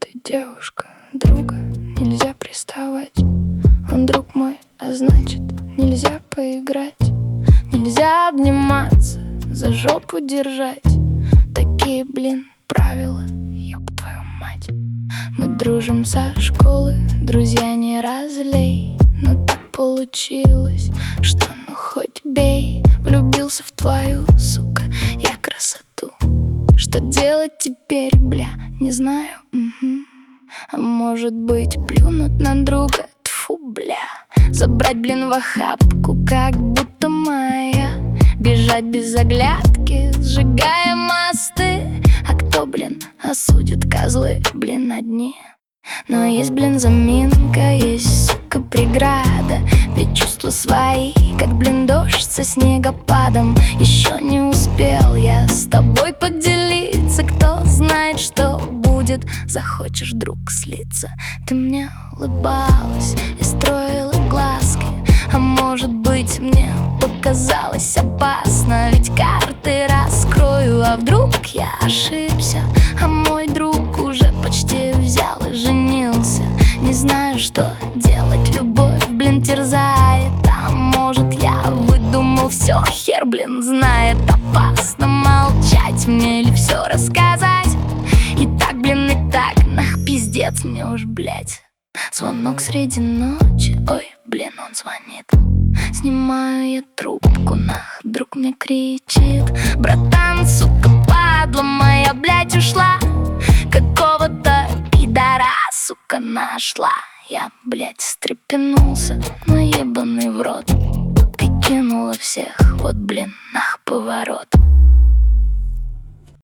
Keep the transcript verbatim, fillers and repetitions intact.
Ты девушка, друга, нельзя приставать. Он друг мой, а значит, нельзя поиграть. Нельзя обниматься, за жопу держать. Такие, блин, правила, ёб твою мать. Мы дружим со школы, друзья, не разлей. Но так получилось, что ну хоть бей. Влюбился в твою, сука, я красоту. Что делать теперь, бля, не знаю. Угу. А может быть, плюнуть на друга, тьфу, бля. Забрать, блин, в охапку, как будто моя. Бежать без оглядки, сжигая мосты. А кто, блин, осудит, козлы, блин, одни. Но есть, блин, заминка, есть, сука, преграда. Ведь чувства свои, как, блин, дождь со снегопадом. Еще не успел я с тобой поделиться. Кто знает, что будет, захочешь, друг, слиться. Ты мне улыбалась и строила глазки. А может быть, мне показалось опасно. Ведь карты раскрою, а вдруг я ошибся. А мой друг уже почти взял и женился. Не знаю, что делать, любовь, блин, терзает. А может, я выдумал все, хер, блин, знает. Опасно молчать мне или все рассказать. И так, блин, и так, нах, пиздец мне уж, блять. Звонок среди ночи, ой, блин, он звонит. Снимаю я трубку, нах, друг мне кричит: братан, сука, падла моя, блядь, ушла. Какого-то пидора, сука, нашла. Я, блядь, встрепенулся, наебанный в рот. Ты кинула всех, вот, блин, нах, поворот.